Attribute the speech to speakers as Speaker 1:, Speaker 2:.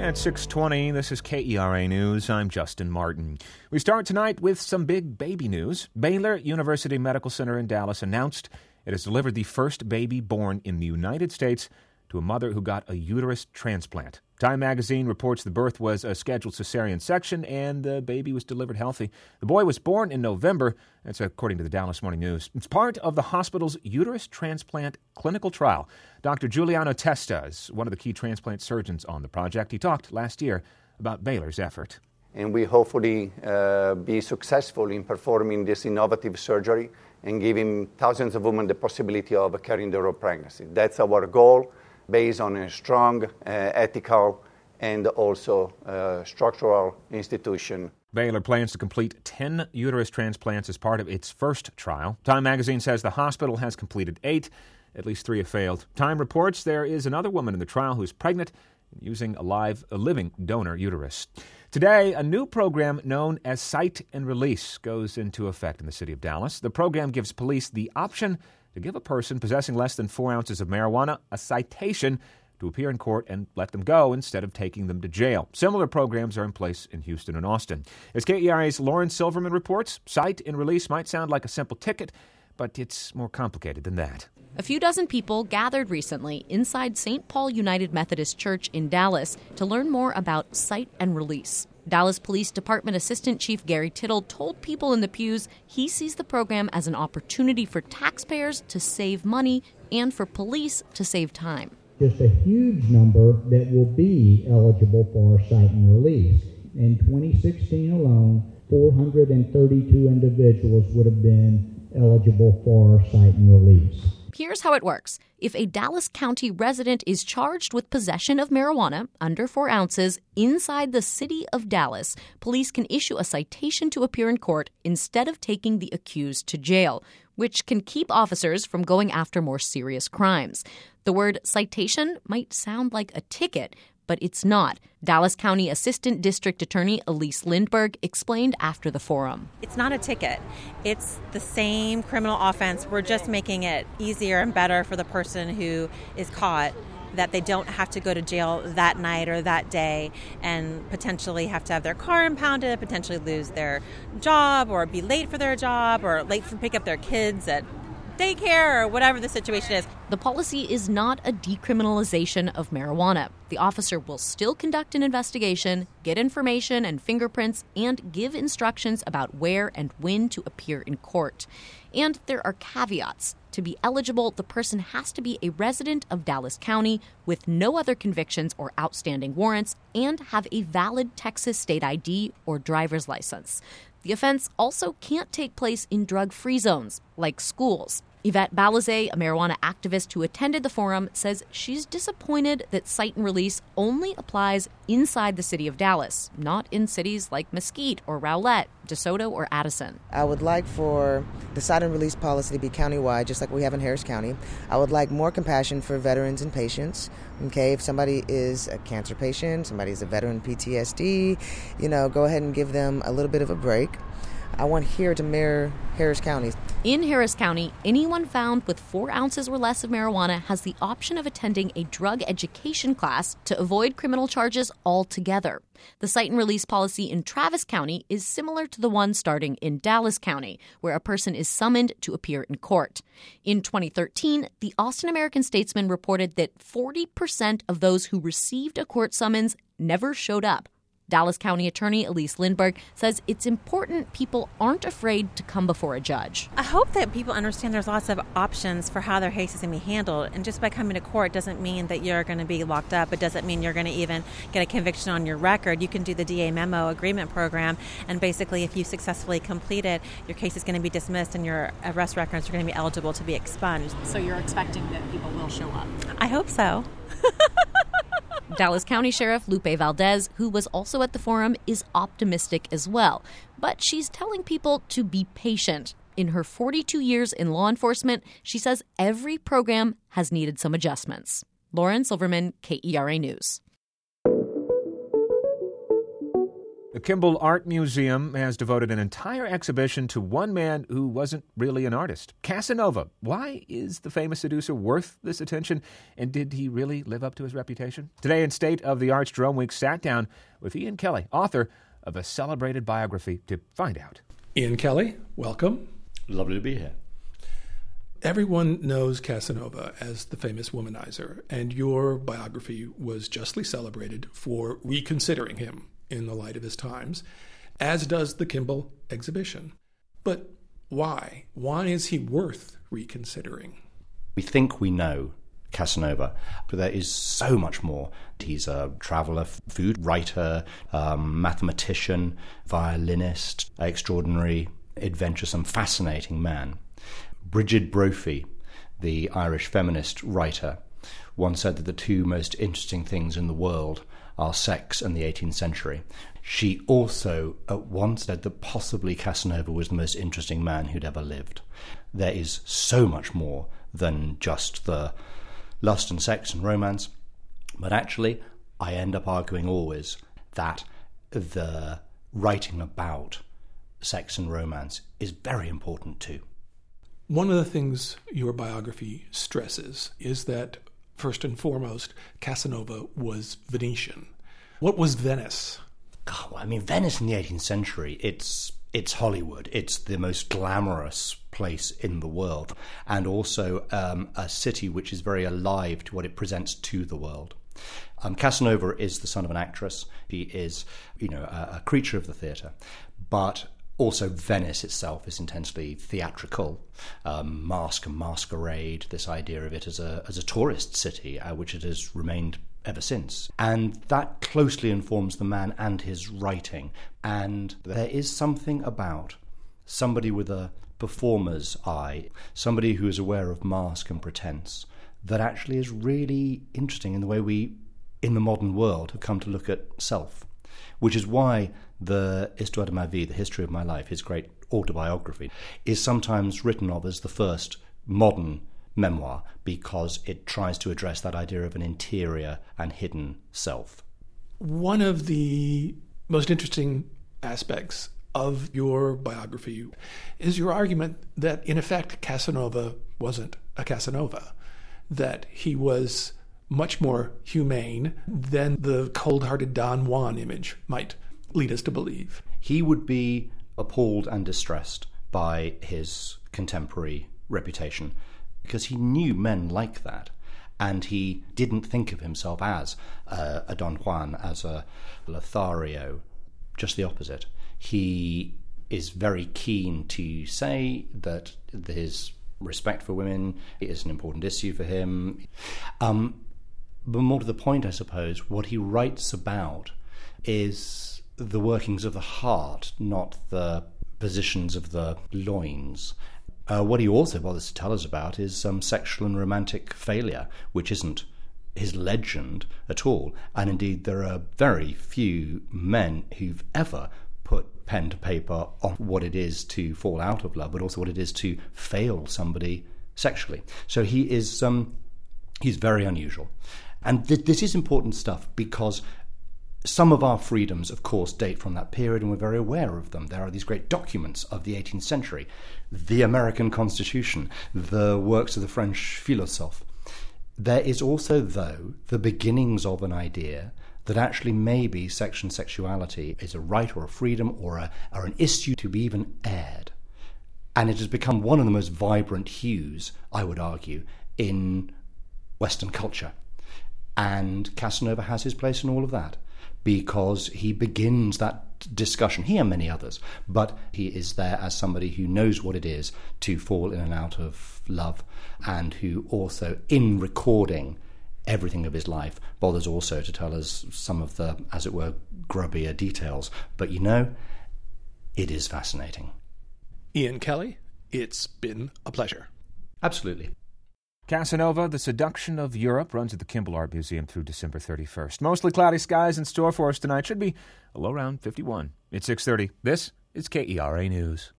Speaker 1: At 6:20, this is KERA News. I'm Justin Martin. We start tonight with some big baby news. Baylor University Medical Center in Dallas announced it has delivered the first baby born in the United States to a mother who got a uterus transplant. Time magazine reports the birth was a scheduled cesarean section and the baby was delivered healthy. The boy was born in November. That's according to the Dallas Morning News. It's part of the hospital's uterus transplant clinical trial. Dr. Giuliano Testa is one of the key transplant surgeons on the project. He talked last year about Baylor's effort.
Speaker 2: And we hopefully be successful in performing this innovative surgery and giving thousands of women the possibility of carrying their own pregnancy. That's our goal, based on a strong ethical and also structural institution.
Speaker 1: Baylor plans to complete 10 uterus transplants as part of its first trial. Time magazine says the hospital has completed 8. At least 3 have failed. Time reports there is another woman in the trial who's pregnant using a living donor uterus. Today, a new program known as Cite and Release goes into effect in the city of Dallas. The program gives police the option to give a person possessing less than 4 ounces of marijuana a citation to appear in court and let them go instead of taking them to jail. Similar programs are in place in Houston and Austin. As KERA's Lauren Silverman reports, Cite and Release might sound like a simple ticket, but it's more complicated than that.
Speaker 3: A few dozen people gathered recently inside St. Paul United Methodist Church in Dallas to learn more about Cite and Release. Dallas Police Department Assistant Chief Gary Tittle told people in the pews he sees the program as an opportunity for taxpayers to save money and for police to save time.
Speaker 4: Just a huge number that will be eligible for Cite and Release. In 2016 alone, 432 individuals would have been eligible for Cite and Release.
Speaker 3: Here's how it works. If a Dallas County resident is charged with possession of marijuana under 4 ounces inside the city of Dallas, police can issue a citation to appear in court instead of taking the accused to jail, which can keep officers from going after more serious crimes. The word citation might sound like a ticket, but it's not. Dallas County Assistant District Attorney Elise Lindberg explained after the forum.
Speaker 5: It's not a ticket. It's the same criminal offense. We're just making it easier and better for the person who is caught, that they don't have to go to jail that night or that day and potentially have to have their car impounded, potentially lose their job or be late for their job or late for pick up their kids at daycare or whatever the situation is.
Speaker 3: The policy is not a decriminalization of marijuana. The officer will still conduct an investigation, get information and fingerprints, and give instructions about where and when to appear in court. And there are caveats. To be eligible, the person has to be a resident of Dallas County with no other convictions or outstanding warrants and have a valid Texas state ID or driver's license. The offense also can't take place in drug-free zones, like schools. Yvette Balazet, a marijuana activist who attended the forum, says she's disappointed that Cite and Release only applies inside the city of Dallas, not in cities like Mesquite or Rowlett, DeSoto or Addison.
Speaker 6: I would like for the Cite and Release policy to be countywide, just like we have in Harris County. I would like more compassion for veterans and patients. Okay, if somebody is a cancer patient, somebody is a veteran PTSD, go ahead and give them a little bit of a break. I want here to mirror Harris County.
Speaker 3: In Harris County, anyone found with 4 ounces or less of marijuana has the option of attending a drug education class to avoid criminal charges altogether. The Cite and Release policy in Travis County is similar to the one starting in Dallas County, where a person is summoned to appear in court. In 2013, the Austin American-Statesman reported that 40% of those who received a court summons never showed up. Dallas County Attorney Elise Lindberg says it's important people aren't afraid to come before a judge.
Speaker 5: I hope that people understand there's lots of options for how their case is going to be handled. And just by coming to court doesn't mean that you're going to be locked up. It doesn't mean you're going to even get a conviction on your record. You can do the DA memo agreement program. And basically, if you successfully complete it, your case is going to be dismissed and your arrest records are going to be eligible to be expunged.
Speaker 7: So you're expecting that people will show up?
Speaker 5: I hope so.
Speaker 3: Dallas County Sheriff Lupe Valdez, who was also at the forum, is optimistic as well. But she's telling people to be patient. In her 42 years in law enforcement, she says every program has needed some adjustments. Lauren Silverman, KERA News.
Speaker 1: The Kimball Art Museum has devoted an entire exhibition to one man who wasn't really an artist, Casanova. Why is the famous seducer worth this attention, and did he really live up to his reputation? Today in State of the Arts Jerome Weeks sat down with Ian Kelly, author of a celebrated biography, to find out.
Speaker 8: Ian Kelly, welcome.
Speaker 9: Lovely to be here.
Speaker 8: Everyone knows Casanova as the famous womanizer, and your biography was justly celebrated for reconsidering him in the light of his times, as does the Kimball exhibition. But why? Why is he worth reconsidering?
Speaker 9: We think we know Casanova, but there is so much more. He's a traveller, food writer, mathematician, violinist, extraordinary, adventuresome, fascinating man. Brigid Brophy, the Irish feminist writer, once said that the two most interesting things in the world are sex and the 18th century. She also at once said that possibly Casanova was the most interesting man who'd ever lived. There is so much more than just the lust and sex and romance, but actually I end up arguing always that the writing about sex and romance is very important too.
Speaker 8: One of the things your biography stresses is that, first and foremost, Casanova was Venetian. What was Venice?
Speaker 9: God, I mean, Venice in the 18th century, it's Hollywood. It's the most glamorous place in the world, and also a city which is very alive to what it presents to the world. Casanova is the son of an actress. He is, a creature of the theatre, but also Venice itself is intensely theatrical, mask and masquerade, this idea of it as a tourist city, which it has remained ever since. And that closely informs the man and his writing. And there is something about somebody with a performer's eye, somebody who is aware of mask and pretense, that actually is really interesting in the way we, in the modern world, have come to look at self. Which is why the Histoire de ma vie, the history of my life, his great autobiography, is sometimes written of as the first modern memoir, because it tries to address that idea of an interior and hidden self.
Speaker 8: One of the most interesting aspects of your biography is your argument that, in effect, Casanova wasn't a Casanova, that he was much more humane than the cold-hearted Don Juan image might lead us to believe.
Speaker 9: He would be appalled and distressed by his contemporary reputation because he knew men like that, and he didn't think of himself as a Don Juan, as a Lothario, just the opposite. He is very keen to say that his respect for women is an important issue for him. But more to the point, I suppose, what he writes about is the workings of the heart, not the positions of the loins. What he also bothers to tell us about is sexual and romantic failure, which isn't his legend at all. And indeed, there are very few men who've ever put pen to paper on what it is to fall out of love, but also what it is to fail somebody sexually. So he's very unusual. And this is important stuff because some of our freedoms, of course, date from that period, and we're very aware of them. There are these great documents of the 18th century, the American Constitution, the works of the French philosophes. There is also, though, the beginnings of an idea that actually maybe sex and sexuality is a right or a freedom or an issue to be even aired. And it has become one of the most vibrant hues, I would argue, in Western culture. And Casanova has his place in all of that, because he begins that discussion, he and many others, but he is there as somebody who knows what it is to fall in and out of love, and who also, in recording everything of his life, bothers also to tell us some of the, as it were, grubbier details. But it is fascinating.
Speaker 8: Ian Kelly, it's been a pleasure.
Speaker 9: Absolutely.
Speaker 1: Casanova, The Seduction of Europe, runs at the Kimball Art Museum through December 31st. Mostly cloudy skies in store for us tonight. Should be a low around 51. It's 6:30. This is KERA News.